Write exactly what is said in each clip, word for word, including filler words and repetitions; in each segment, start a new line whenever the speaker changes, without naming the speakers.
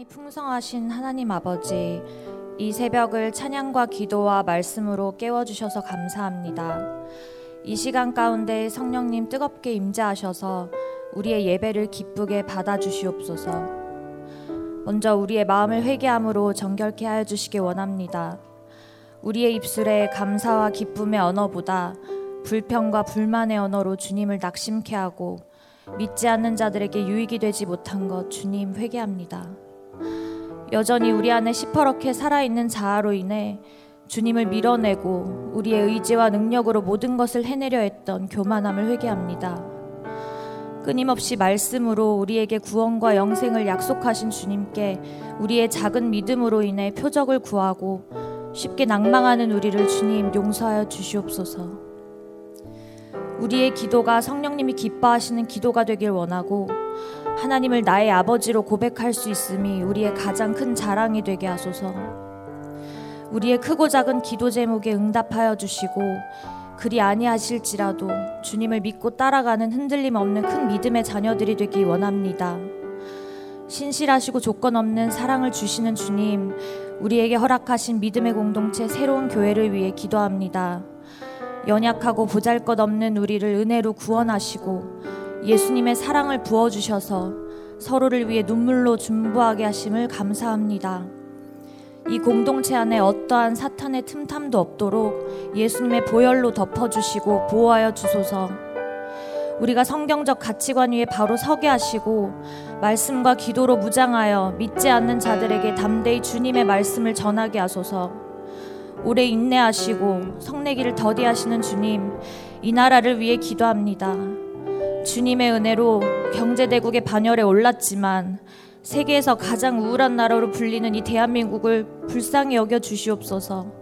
사랑이 풍성하신 하나님 아버지, 이 새벽을 찬양과 기도와 말씀으로 깨워주셔서 감사합니다. 이 시간 가운데 성령님 뜨겁게 임재하셔서 우리의 예배를 기쁘게 받아주시옵소서. 먼저 우리의 마음을 회개함으로 정결케 하여 주시기 원합니다. 우리의 입술에 감사와 기쁨의 언어보다 불평과 불만의 언어로 주님을 낙심케 하고 믿지 않는 자들에게 유익이 되지 못한 것 주님 회개합니다. 여전히 우리 안에 시퍼렇게 살아있는 자아로 인해 주님을 밀어내고 우리의 의지와 능력으로 모든 것을 해내려 했던 교만함을 회개합니다. 끊임없이 말씀으로 우리에게 구원과 영생을 약속하신 주님께 우리의 작은 믿음으로 인해 표적을 구하고 쉽게 낭망하는 우리를 주님 용서하여 주시옵소서. 우리의 기도가 성령님이 기뻐하시는 기도가 되길 원하고 하나님을 나의 아버지로 고백할 수 있음이 우리의 가장 큰 자랑이 되게 하소서. 우리의 크고 작은 기도 제목에 응답하여 주시고 그리 아니하실지라도 주님을 믿고 따라가는 흔들림 없는 큰 믿음의 자녀들이 되기 원합니다. 신실하시고 조건 없는 사랑을 주시는 주님, 우리에게 허락하신 믿음의 공동체 새로운 교회를 위해 기도합니다. 연약하고 보잘것없는 우리를 은혜로 구원하시고 예수님의 사랑을 부어주셔서 서로를 위해 눈물로 중보하게 하심을 감사합니다. 이 공동체 안에 어떠한 사탄의 틈탐도 없도록 예수님의 보혈로 덮어주시고 보호하여 주소서. 우리가 성경적 가치관 위에 바로 서게 하시고 말씀과 기도로 무장하여 믿지 않는 자들에게 담대히 주님의 말씀을 전하게 하소서. 오래 인내하시고 성내기를 더디하시는 주님, 이 나라를 위해 기도합니다. 주님의 은혜로 경제대국의 반열에 올랐지만 세계에서 가장 우울한 나라로 불리는 이 대한민국을 불쌍히 여겨 주시옵소서.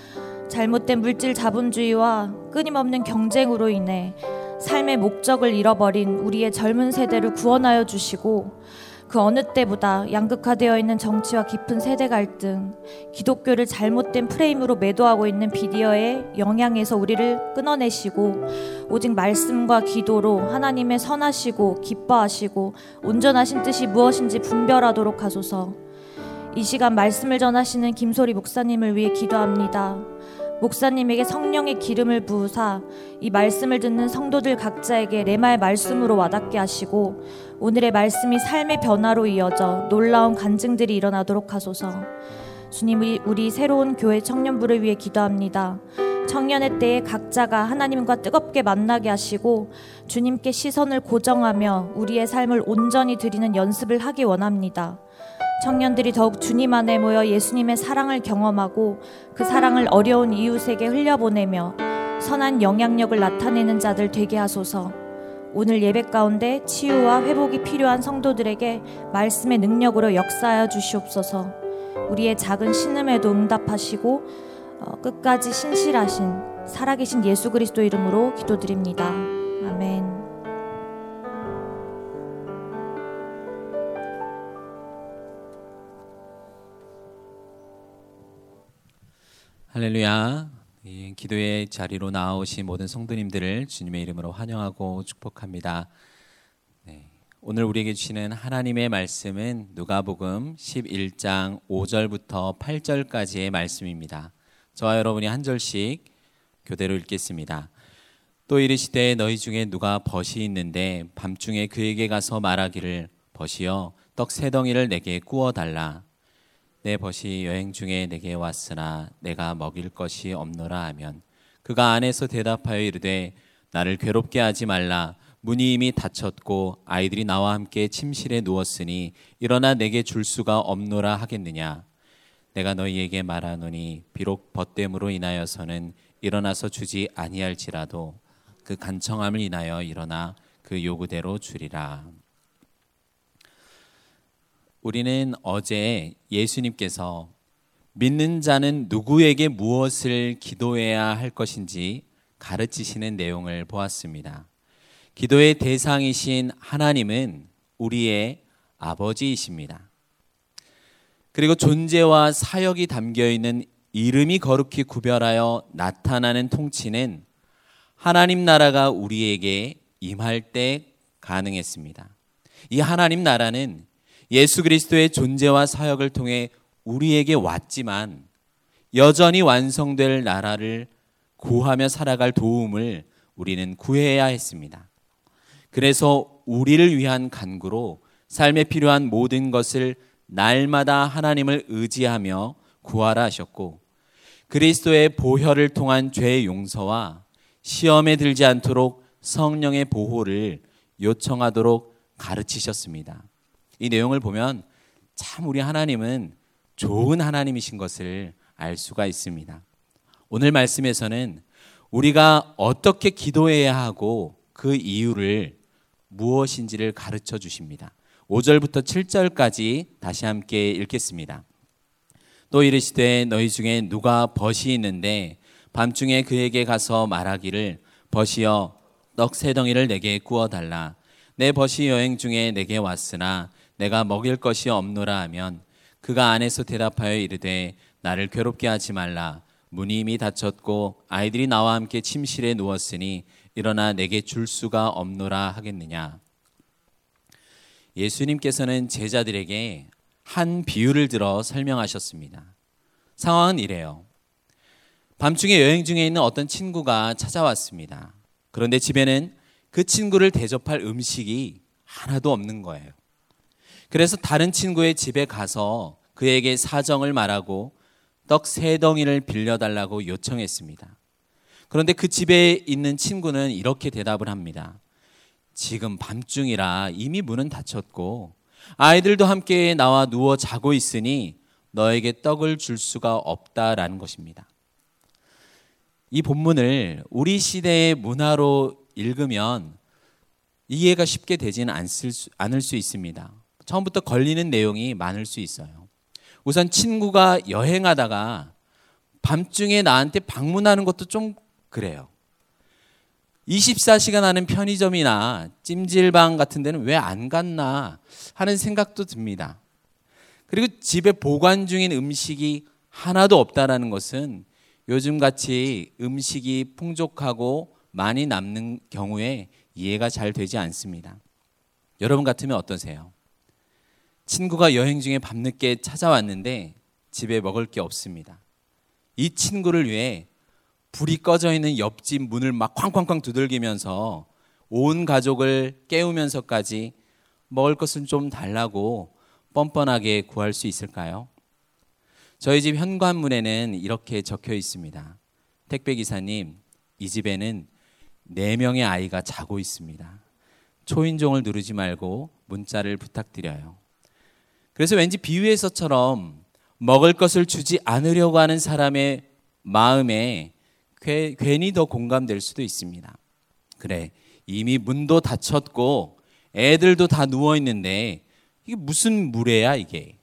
잘못된 물질 자본주의와 끊임없는 경쟁으로 인해 삶의 목적을 잃어버린 우리의 젊은 세대를 구원하여 주시고 그 어느 때보다 양극화되어 있는 정치와 깊은 세대 갈등, 기독교를 잘못된 프레임으로 매도하고 있는 미디어의 영향에서 우리를 끊어내시고 오직 말씀과 기도로 하나님의 선하시고 기뻐하시고 온전하신 뜻이 무엇인지 분별하도록 하소서. 이 시간 말씀을 전하시는 김소리 목사님을 위해 기도합니다. 목사님에게 성령의 기름을 부으사 이 말씀을 듣는 성도들 각자에게 레마의 말씀으로 와닿게 하시고 오늘의 말씀이 삶의 변화로 이어져 놀라운 간증들이 일어나도록 하소서. 주님, 우리 새로운 교회 청년부를 위해 기도합니다. 청년의 때에 각자가 하나님과 뜨겁게 만나게 하시고 주님께 시선을 고정하며 우리의 삶을 온전히 드리는 연습을 하기 원합니다. 청년들이 더욱 주님 안에 모여 예수님의 사랑을 경험하고 그 사랑을 어려운 이웃에게 흘려보내며 선한 영향력을 나타내는 자들 되게 하소서. 오늘 예배 가운데 치유와 회복이 필요한 성도들에게 말씀의 능력으로 역사하여 주시옵소서. 우리의 작은 신음에도 응답하시고 어, 끝까지 신실하신 살아계신 예수 그리스도 이름으로 기도드립니다. 아멘.
할렐루야. 이 기도의 자리로 나오신 모든 성도님들을 주님의 이름으로 환영하고 축복합니다. 네, 오늘 우리에게 주시는 하나님의 말씀은 누가복음 십일 장 오 절부터 팔 절까지의 말씀입니다. 저와 여러분이 한 절씩 교대로 읽겠습니다. 또 이르시되 너희 중에 누가 벗이 있는데 밤중에 그에게 가서 말하기를 벗이여 떡 세 덩이를 내게 구워 달라. 내 벗이 여행 중에 내게 왔으나 내가 먹일 것이 없노라 하면 그가 안에서 대답하여 이르되 나를 괴롭게 하지 말라. 문이 이미 닫혔고 아이들이 나와 함께 침실에 누웠으니 일어나 내게 줄 수가 없노라 하겠느냐. 내가 너희에게 말하노니 비록 벗됨으로 인하여서는 일어나서 주지 아니할지라도 그 간청함을 인하여 일어나 그 요구대로 주리라. 우리는 어제 예수님께서 믿는 자는 누구에게 무엇을 기도해야 할 것인지 가르치시는 내용을 보았습니다. 기도의 대상이신 하나님은 우리의 아버지이십니다. 그리고 존재와 사역이 담겨있는 이름이 거룩히 구별하여 나타나는 통치는 하나님 나라가 우리에게 임할 때 가능했습니다. 이 하나님 나라는 예수 그리스도의 존재와 사역을 통해 우리에게 왔지만 여전히 완성될 나라를 구하며 살아갈 도움을 우리는 구해야 했습니다. 그래서 우리를 위한 간구로 삶에 필요한 모든 것을 날마다 하나님을 의지하며 구하라 하셨고, 그리스도의 보혈을 통한 죄의 용서와 시험에 들지 않도록 성령의 보호를 요청하도록 가르치셨습니다. 이 내용을 보면 참 우리 하나님은 좋은 하나님이신 것을 알 수가 있습니다. 오늘 말씀에서는 우리가 어떻게 기도해야 하고 그 이유를 무엇인지를 가르쳐 주십니다. 오 절부터 칠 절까지 다시 함께 읽겠습니다. 또 이르시되 너희 중에 누가 벗이 있는데 밤중에 그에게 가서 말하기를 벗이여 떡 세 덩이를 내게 구워 달라. 내 벗이 여행 중에 내게 왔으나 내가 먹일 것이 없노라 하면 그가 안에서 대답하여 이르되 나를 괴롭게 하지 말라. 문이 이미 닫혔고 아이들이 나와 함께 침실에 누웠으니 일어나 내게 줄 수가 없노라 하겠느냐. 예수님께서는 제자들에게 한 비유를 들어 설명하셨습니다. 상황은 이래요. 밤중에 여행 중에 있는 어떤 친구가 찾아왔습니다. 그런데 집에는 그 친구를 대접할 음식이 하나도 없는 거예요. 그래서 다른 친구의 집에 가서 그에게 사정을 말하고 떡 세 덩이를 빌려달라고 요청했습니다. 그런데 그 집에 있는 친구는 이렇게 대답을 합니다. 지금 밤중이라 이미 문은 닫혔고 아이들도 함께 나와 누워 자고 있으니 너에게 떡을 줄 수가 없다라는 것입니다. 이 본문을 우리 시대의 문화로 읽으면 이해가 쉽게 되지는 않을 수 있습니다. 처음부터 걸리는 내용이 많을 수 있어요. 우선 친구가 여행하다가 밤중에 나한테 방문하는 것도 좀 그래요. 이십사 시간 하는 편의점이나 찜질방 같은 데는 왜 안 갔나 하는 생각도 듭니다. 그리고 집에 보관 중인 음식이 하나도 없다라는 것은 요즘같이 음식이 풍족하고 많이 남는 경우에 이해가 잘 되지 않습니다. 여러분 같으면 어떠세요? 친구가 여행 중에 밤늦게 찾아왔는데 집에 먹을 게 없습니다. 이 친구를 위해 불이 꺼져 있는 옆집 문을 막 쾅쾅쾅 두들기면서 온 가족을 깨우면서까지 먹을 것은 좀 달라고 뻔뻔하게 구할 수 있을까요? 저희 집 현관문에는 이렇게 적혀 있습니다. 택배기사님, 이 집에는 네 명의 아이가 자고 있습니다. 초인종을 누르지 말고 문자를 부탁드려요. 그래서 왠지 비유에서처럼 먹을 것을 주지 않으려고 하는 사람의 마음에 괴, 괜히 더 공감될 수도 있습니다. 그래, 이미 문도 닫혔고 애들도 다 누워있는데 이게 무슨 무례야 이게.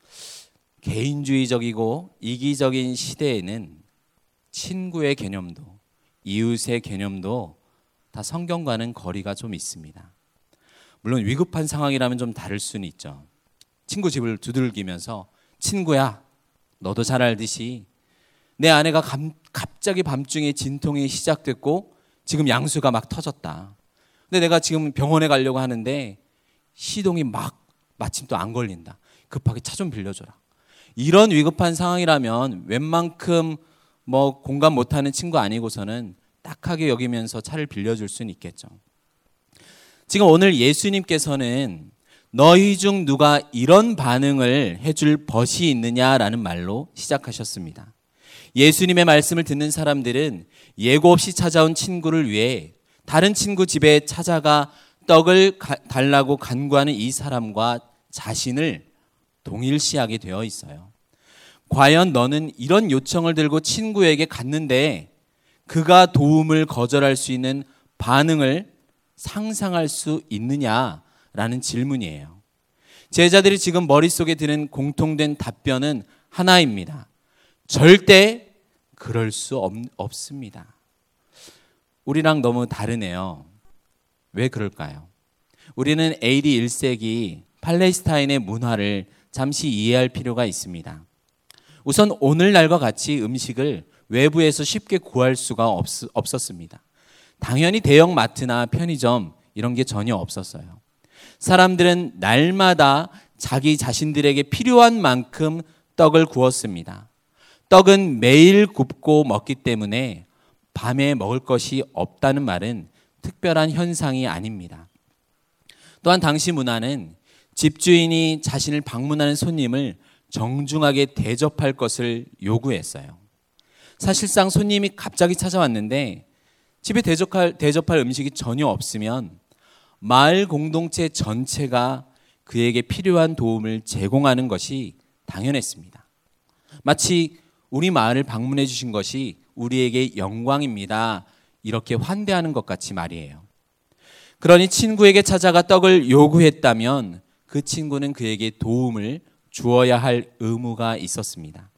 개인주의적이고 이기적인 시대에는 친구의 개념도 이웃의 개념도 다 성경과는 거리가 좀 있습니다. 물론 위급한 상황이라면 좀 다를 수는 있죠. 친구 집을 두들기면서 친구야, 너도 잘 알듯이 내 아내가 감, 갑자기 밤중에 진통이 시작됐고 지금 양수가 막 터졌다. 근데 내가 지금 병원에 가려고 하는데 시동이 막 마침 또 안 걸린다. 급하게 차 좀 빌려줘라. 이런 위급한 상황이라면 웬만큼 뭐 공감 못하는 친구 아니고서는 딱하게 여기면서 차를 빌려줄 수는 있겠죠. 지금 오늘 예수님께서는 너희 중 누가 이런 반응을 해줄 벗이 있느냐라는 말로 시작하셨습니다. 예수님의 말씀을 듣는 사람들은 예고 없이 찾아온 친구를 위해 다른 친구 집에 찾아가 떡을 가, 달라고 간구하는 이 사람과 자신을 동일시하게 되어 있어요. 과연 너는 이런 요청을 들고 친구에게 갔는데 그가 도움을 거절할 수 있는 반응을 상상할 수 있느냐라는 질문이에요. 제자들이 지금 머릿속에 드는 공통된 답변은 하나입니다. 절대 그럴 수 없, 없습니다. 우리랑 너무 다르네요. 왜 그럴까요? 우리는 에이디 일 세기 팔레스타인의 문화를 잠시 이해할 필요가 있습니다. 우선 오늘날과 같이 음식을 외부에서 쉽게 구할 수가 없, 없었습니다. 당연히 대형 마트나 편의점 이런 게 전혀 없었어요. 사람들은 날마다 자기 자신들에게 필요한 만큼 떡을 구웠습니다. 떡은 매일 굽고 먹기 때문에 밤에 먹을 것이 없다는 말은 특별한 현상이 아닙니다. 또한 당시 문화는 집주인이 자신을 방문하는 손님을 정중하게 대접할 것을 요구했어요. 사실상 손님이 갑자기 찾아왔는데 집에 대접할, 대접할 음식이 전혀 없으면 마을 공동체 전체가 그에게 필요한 도움을 제공하는 것이 당연했습니다. 마치 우리 마을을 방문해 주신 것이 우리에게 영광입니다. 이렇게 환대하는 것 같이 말이에요. 그러니 친구에게 찾아가 떡을 요구했다면 그 친구는 그에게 도움을 주어야 할 의무가 있었습니다.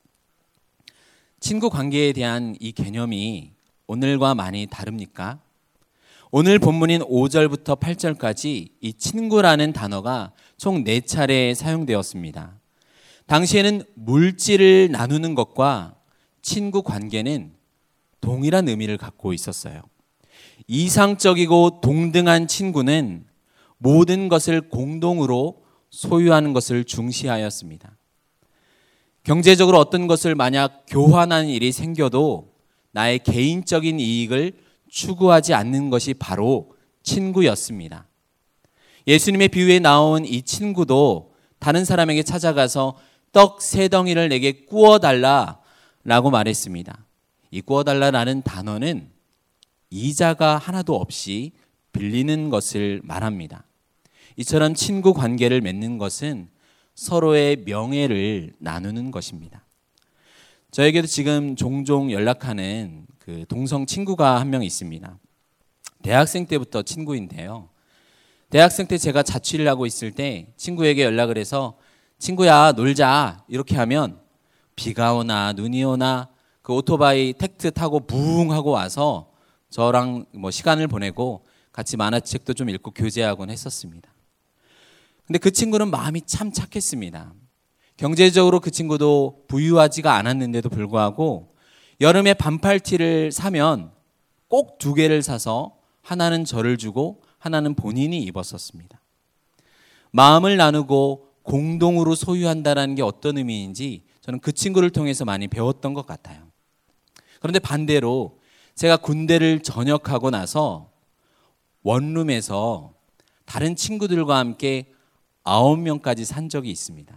친구 관계에 대한 이 개념이 오늘과 많이 다릅니까? 오늘 본문인 오 절부터 팔 절까지 이 친구라는 단어가 총 네 차례 사용되었습니다. 당시에는 물질을 나누는 것과 친구 관계는 동일한 의미를 갖고 있었어요. 이상적이고 동등한 친구는 모든 것을 공동으로 소유하는 것을 중시하였습니다. 경제적으로 어떤 것을 만약 교환하는 일이 생겨도 나의 개인적인 이익을 추구하지 않는 것이 바로 친구였습니다. 예수님의 비유에 나온 이 친구도 다른 사람에게 찾아가서 떡 세 덩이를 내게 구워달라라고 말했습니다. 이 구워달라라는 단어는 이자가 하나도 없이 빌리는 것을 말합니다. 이처럼 친구 관계를 맺는 것은 서로의 명예를 나누는 것입니다. 저에게도 지금 종종 연락하는 그 동성 친구가 한 명 있습니다. 대학생 때부터 친구인데요. 대학생 때 제가 자취를 하고 있을 때 친구에게 연락을 해서 친구야 놀자 이렇게 하면 비가 오나 눈이 오나 그 오토바이 택트 타고 부웅 하고 와서 저랑 뭐 시간을 보내고 같이 만화책도 좀 읽고 교제하곤 했었습니다. 근데 그 친구는 마음이 참 착했습니다. 경제적으로 그 친구도 부유하지가 않았는데도 불구하고 여름에 반팔티를 사면 꼭 두 개를 사서 하나는 저를 주고 하나는 본인이 입었었습니다. 마음을 나누고 공동으로 소유한다는 게 어떤 의미인지 저는 그 친구를 통해서 많이 배웠던 것 같아요. 그런데 반대로 제가 군대를 전역하고 나서 원룸에서 다른 친구들과 함께 아홉 명까지 산 적이 있습니다.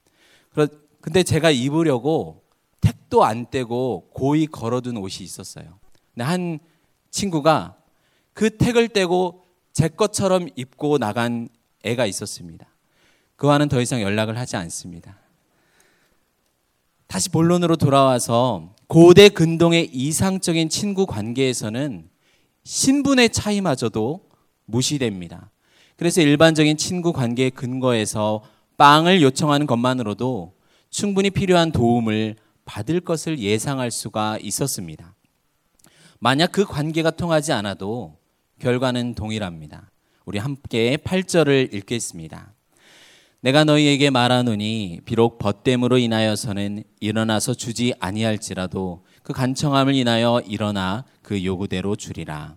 근데 제가 입으려고 택도 안 떼고 고이 걸어둔 옷이 있었어요. 근데 한 친구가 그 택을 떼고 제 것처럼 입고 나간 애가 있었습니다. 그와는 더 이상 연락을 하지 않습니다. 다시 본론으로 돌아와서 고대 근동의 이상적인 친구 관계에서는 신분의 차이마저도 무시됩니다. 그래서 일반적인 친구 관계의 근거에서 빵을 요청하는 것만으로도 충분히 필요한 도움을 받을 것을 예상할 수가 있었습니다. 만약 그 관계가 통하지 않아도 결과는 동일합니다. 우리 함께 팔 절을 읽겠습니다. 내가 너희에게 말하노니 비록 벗됨으로 인하여서는 일어나서 주지 아니할지라도 그 간청함을 인하여 일어나 그 요구대로 주리라.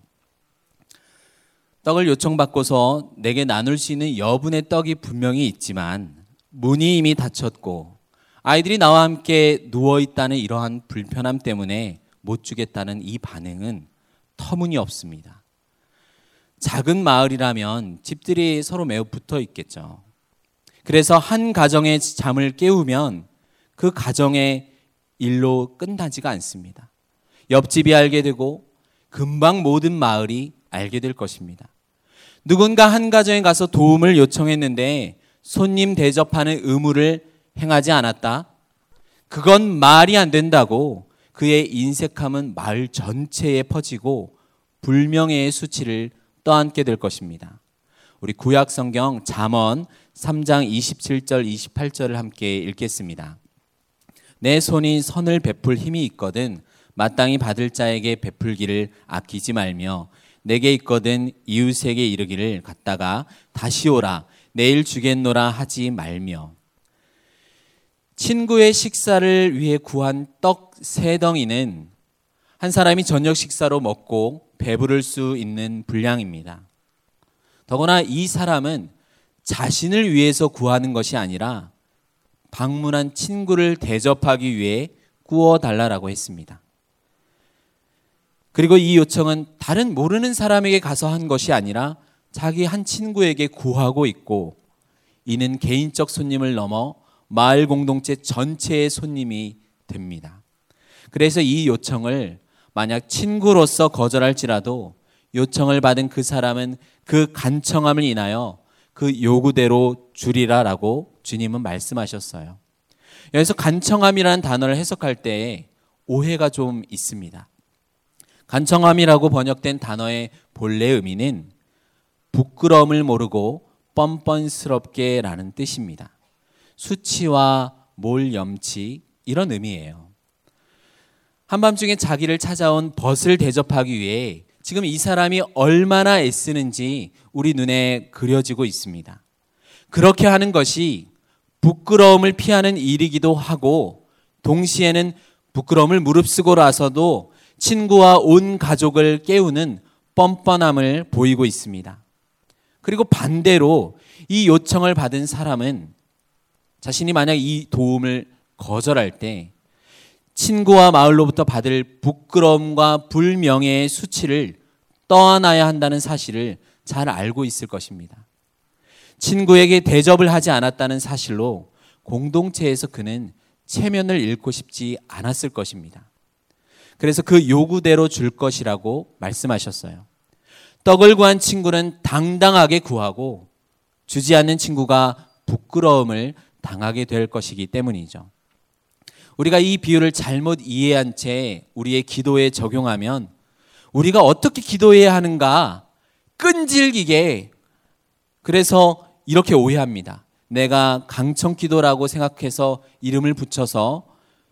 떡을 요청받고서 내게 나눌 수 있는 여분의 떡이 분명히 있지만 문이 이미 닫혔고 아이들이 나와 함께 누워있다는 이러한 불편함 때문에 못 주겠다는 이 반응은 터무니없습니다. 작은 마을이라면 집들이 서로 매우 붙어 있겠죠. 그래서 한 가정의 잠을 깨우면 그 가정의 일로 끝나지가 않습니다. 옆집이 알게 되고 금방 모든 마을이 알게 될 것입니다. 누군가 한 가정에 가서 도움을 요청했는데 손님 대접하는 의무를 행하지 않았다. 그건 말이 안 된다고 그의 인색함은 마을 전체에 퍼지고 불명예의 수치를 떠안게 될 것입니다. 우리 구약 성경 잠언 삼 장 이십칠 절 이십팔 절을 함께 읽겠습니다. 내 손이 선을 베풀 힘이 있거든 마땅히 받을 자에게 베풀기를 아끼지 말며 내게 있거든 이웃에게 이르기를 갔다가 다시 오라 내일 주겠노라 하지 말며. 친구의 식사를 위해 구한 떡 세 덩이는 한 사람이 저녁 식사로 먹고 배부를 수 있는 분량입니다. 더구나 이 사람은 자신을 위해서 구하는 것이 아니라 방문한 친구를 대접하기 위해 구워달라고 했습니다. 그리고 이 요청은 다른 모르는 사람에게 가서 한 것이 아니라 자기 한 친구에게 구하고 있고, 이는 개인적 손님을 넘어 마을 공동체 전체의 손님이 됩니다. 그래서 이 요청을 만약 친구로서 거절할지라도 요청을 받은 그 사람은 그 간청함을 인하여 그 요구대로 주리라라고 주님은 말씀하셨어요. 여기서 간청함이라는 단어를 해석할 때 오해가 좀 있습니다. 간청함이라고 번역된 단어의 본래 의미는 부끄러움을 모르고 뻔뻔스럽게 라는 뜻입니다. 수치와 몰염치 이런 의미예요. 한밤중에 자기를 찾아온 벗을 대접하기 위해 지금 이 사람이 얼마나 애쓰는지 우리 눈에 그려지고 있습니다. 그렇게 하는 것이 부끄러움을 피하는 일이기도 하고, 동시에는 부끄러움을 무릅쓰고 나서도 친구와 온 가족을 깨우는 뻔뻔함을 보이고 있습니다. 그리고 반대로 이 요청을 받은 사람은 자신이 만약 이 도움을 거절할 때 친구와 마을로부터 받을 부끄러움과 불명예의 수치를 떠안아야 한다는 사실을 잘 알고 있을 것입니다. 친구에게 대접을 하지 않았다는 사실로 공동체에서 그는 체면을 잃고 싶지 않았을 것입니다. 그래서 그 요구대로 줄 것이라고 말씀하셨어요. 떡을 구한 친구는 당당하게 구하고, 주지 않는 친구가 부끄러움을 당하게 될 것이기 때문이죠. 우리가 이 비유를 잘못 이해한 채 우리의 기도에 적용하면 우리가 어떻게 기도해야 하는가 끈질기게, 그래서 이렇게 오해합니다. 내가 강청기도라고 생각해서 이름을 붙여서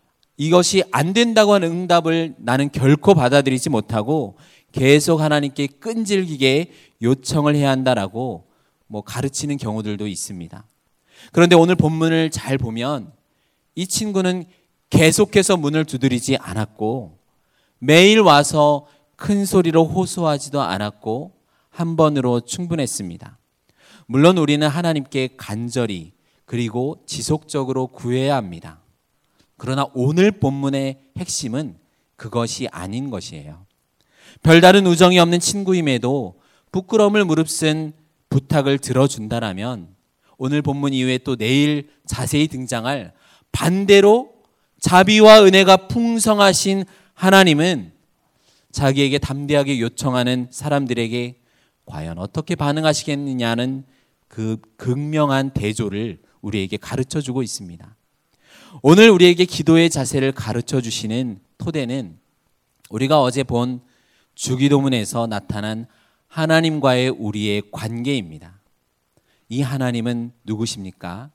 이것이 안 된다고 하는 응답을 나는 결코 받아들이지 못하고 계속 하나님께 끈질기게 요청을 해야 한다라고 뭐 가르치는 경우들도 있습니다. 그런데 오늘 본문을 잘 보면 이 친구는 계속해서 문을 두드리지 않았고, 매일 와서 큰 소리로 호소하지도 않았고, 한 번으로 충분했습니다. 물론 우리는 하나님께 간절히 그리고 지속적으로 구해야 합니다. 그러나 오늘 본문의 핵심은 그것이 아닌 것이에요. 별다른 우정이 없는 친구임에도 부끄러움을 무릅쓴 부탁을 들어준다라면 오늘 본문 이후에 또 내일 자세히 등장할 반대로 자비와 은혜가 풍성하신 하나님은 자기에게 담대하게 요청하는 사람들에게 과연 어떻게 반응하시겠느냐는 그 극명한 대조를 우리에게 가르쳐주고 있습니다. 오늘 우리에게 기도의 자세를 가르쳐 주시는 토대는 우리가 어제 본 주기도문에서 나타난 하나님과의 우리의 관계입니다. 이 하나님은 누구십니까?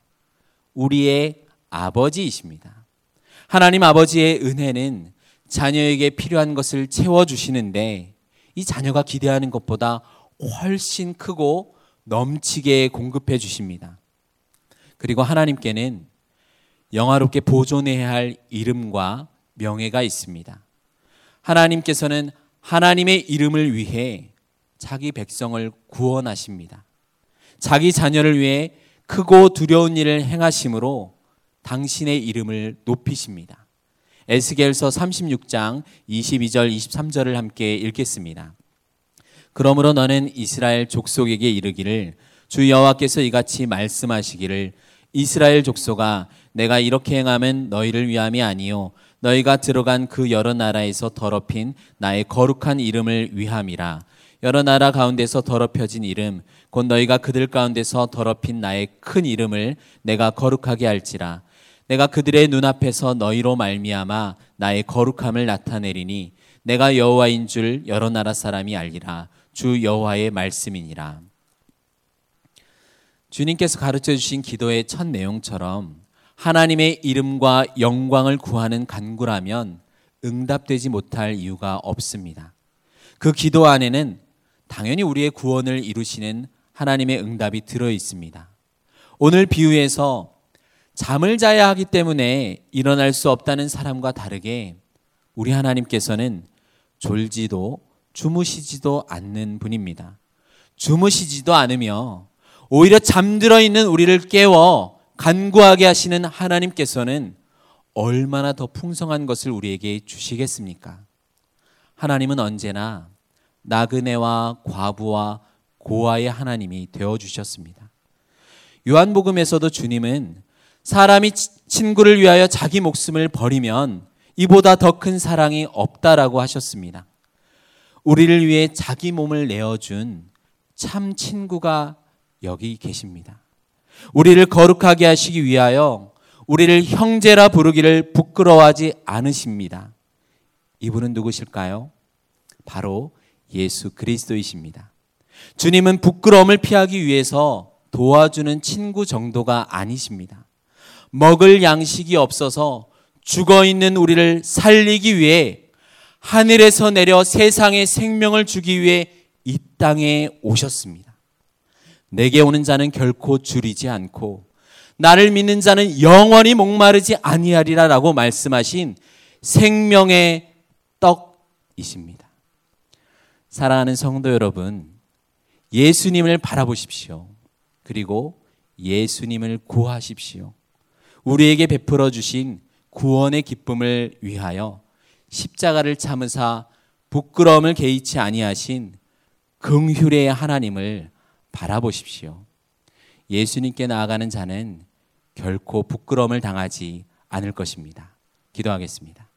우리의 아버지이십니다. 하나님 아버지의 은혜는 자녀에게 필요한 것을 채워주시는데 이 자녀가 기대하는 것보다 훨씬 크고 넘치게 공급해 주십니다. 그리고 하나님께는 영화롭게 보존해야 할 이름과 명예가 있습니다. 하나님께서는 하나님의 이름을 위해 자기 백성을 구원하십니다. 자기 자녀를 위해 크고 두려운 일을 행하심으로 당신의 이름을 높이십니다. 에스겔서 삼십육 장 이십이 절 이십삼 절을 함께 읽겠습니다. 그러므로 너는 이스라엘 족속에게 이르기를 주 여호와께서 이같이 말씀하시기를 이스라엘 족속아 내가 이렇게 행하면 너희를 위함이 아니요 너희가 들어간 그 여러 나라에서 더럽힌 나의 거룩한 이름을 위함이라. 여러 나라 가운데서 더럽혀진 이름 곧 너희가 그들 가운데서 더럽힌 나의 큰 이름을 내가 거룩하게 할지라. 내가 그들의 눈앞에서 너희로 말미암아 나의 거룩함을 나타내리니 내가 여호와인 줄 여러 나라 사람이 알리라. 주 여호와의 말씀이니라. 주님께서 가르쳐 주신 기도의 첫 내용처럼 하나님의 이름과 영광을 구하는 간구라면 응답되지 못할 이유가 없습니다. 그 기도 안에는 당연히 우리의 구원을 이루시는 하나님의 응답이 들어 있습니다. 오늘 비유에서 잠을 자야 하기 때문에 일어날 수 없다는 사람과 다르게 우리 하나님께서는 졸지도 주무시지도 않는 분입니다. 주무시지도 않으며 오히려 잠들어 있는 우리를 깨워 간구하게 하시는 하나님께서는 얼마나 더 풍성한 것을 우리에게 주시겠습니까? 하나님은 언제나 나그네와 과부와 고아의 하나님이 되어주셨습니다. 요한복음에서도 주님은 사람이 친구를 위하여 자기 목숨을 버리면 이보다 더 큰 사랑이 없다라고 하셨습니다. 우리를 위해 자기 몸을 내어준 참 친구가 여기 계십니다. 우리를 거룩하게 하시기 위하여 우리를 형제라 부르기를 부끄러워하지 않으십니다. 이분은 누구실까요? 바로 예수 그리스도이십니다. 주님은 부끄러움을 피하기 위해서 도와주는 친구 정도가 아니십니다. 먹을 양식이 없어서 죽어있는 우리를 살리기 위해 하늘에서 내려 세상에 생명을 주기 위해 이 땅에 오셨습니다. 내게 오는 자는 결코 줄이지 않고 나를 믿는 자는 영원히 목마르지 아니하리라 라고 말씀하신 생명의 떡이십니다. 사랑하는 성도 여러분, 예수님을 바라보십시오. 그리고 예수님을 구하십시오. 우리에게 베풀어 주신 구원의 기쁨을 위하여 십자가를 참으사 부끄러움을 개의치 아니하신 긍휼의 하나님을 바라보십시오. 예수님께 나아가는 자는 결코 부끄러움을 당하지 않을 것입니다. 기도하겠습니다.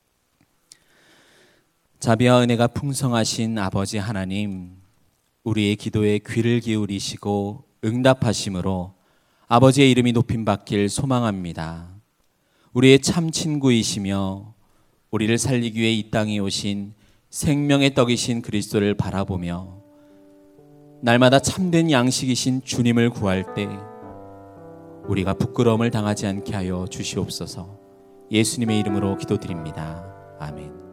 자비와 은혜가 풍성하신 아버지 하나님, 우리의 기도에 귀를 기울이시고 응답하심으로 아버지의 이름이 높임받길 소망합니다. 우리의 참 친구이시며 우리를 살리기 위해 이 땅에 오신 생명의 떡이신 그리스도를 바라보며 날마다 참된 양식이신 주님을 구할 때 우리가 부끄러움을 당하지 않게 하여 주시옵소서. 예수님의 이름으로 기도드립니다. 아멘.